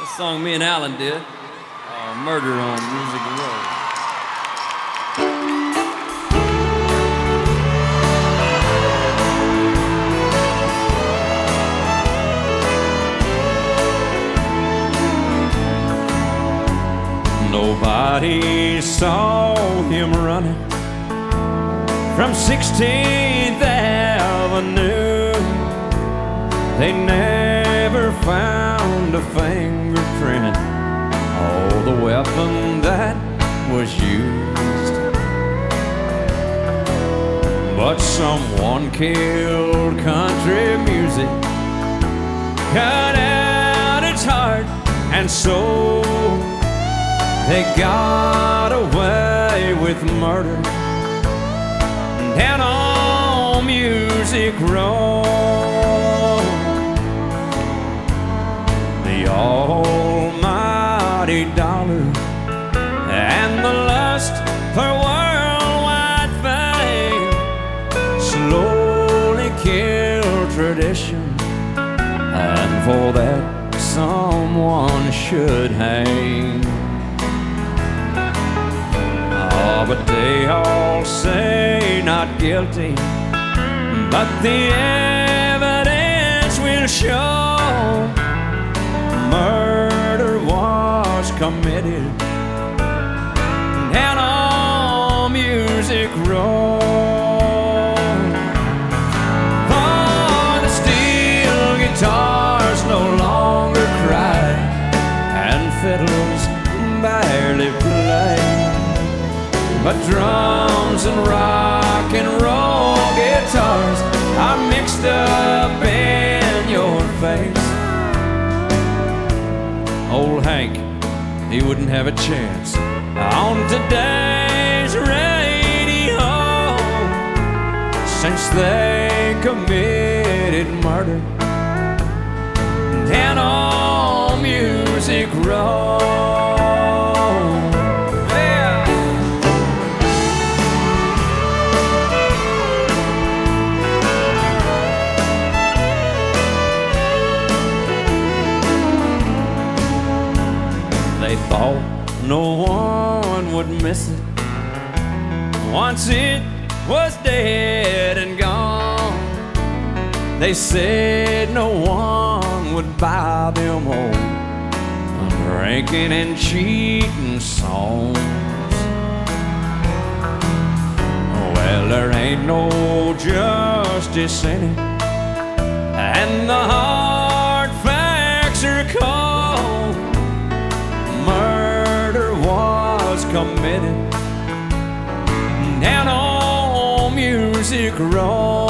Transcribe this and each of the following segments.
The song me and Alan did, Murder on Music Row. Nobody saw him running from 16th Avenue. They never found a fingerprint or the weapon that was used. But someone killed country music, cut out its heart and soul. They got away with murder down on Music Row. The almighty dollar and the lust for worldwide fame slowly killed tradition, and for that someone should hang. But they all say not guilty, but the evidence will show murder was committed down on Music Row. For the steel guitars no longer cry, and fiddles barely play, but drums and rock and roll guitars are mixed up in your face. Old Hank, he wouldn't have a chance on today's radio, since they committed murder down on Music Row. They thought no one would miss it once it was dead and gone. They said no one would buy them old drinking and cheating songs. Well, there ain't no justice in it, and the hard facts are cold. Murder was committed down on Music Row.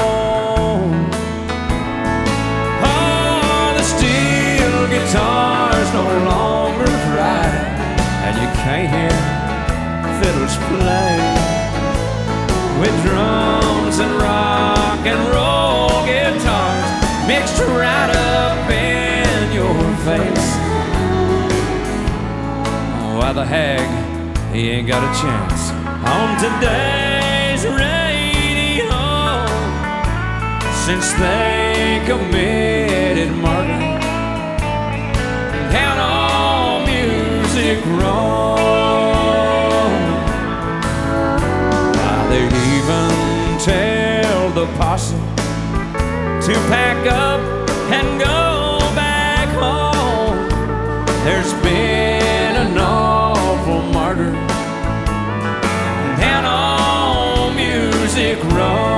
Oh, the steel guitars no longer cry, and you can't hear fiddles play, with drums and rock and roll guitars mixed right up in your face. Why, the hag, he ain't got a chance on today's radio, since they committed murder down on Music Row. Why, they even tell the posse to pack up and go back home. There's been an awful murder down on Music Row.